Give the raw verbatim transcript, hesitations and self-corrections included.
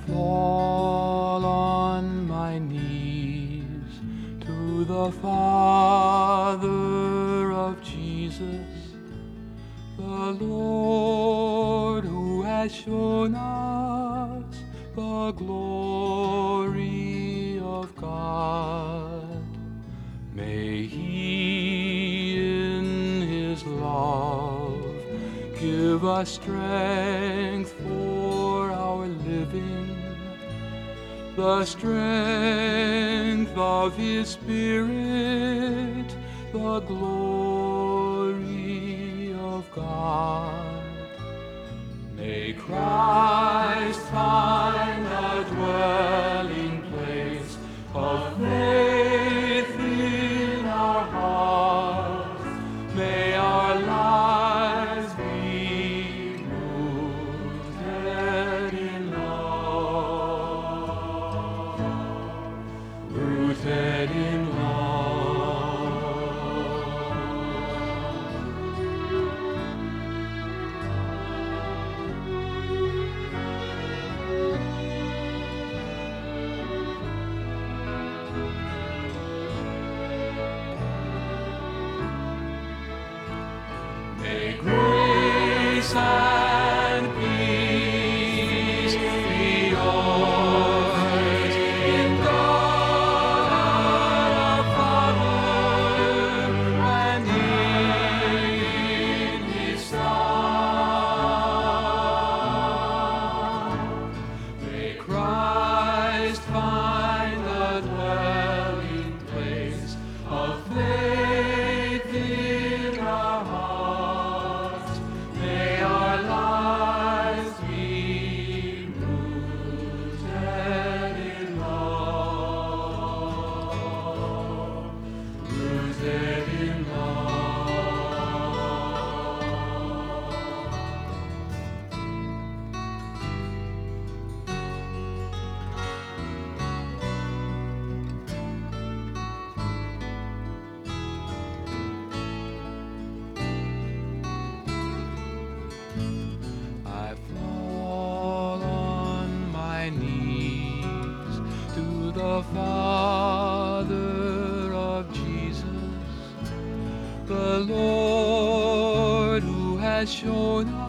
fall on my knees to the Father of Jesus, the Lord who has shown us the glory of God. May He in His love give us strength for our living, the strength of His Spirit, the glory of God. May Christ find a dwelling place of faith in our hearts. May our lives be rooted in love, rooted in love. May grace and peace be yours in God our Father and in His Son. May Christ find the dwelling place of faith in our hearts. May our lives be rooted in love, rooted in I fall on my knees to the Father of Jesus, the Lord who has shown us